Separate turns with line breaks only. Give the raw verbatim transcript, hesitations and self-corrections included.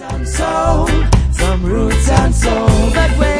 Some soul, some roots and soul. But when